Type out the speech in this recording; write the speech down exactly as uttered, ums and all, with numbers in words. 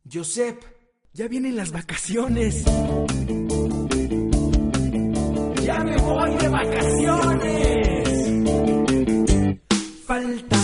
Josep, ya vienen las vacaciones. ¡Ya me voy de vacaciones! Falta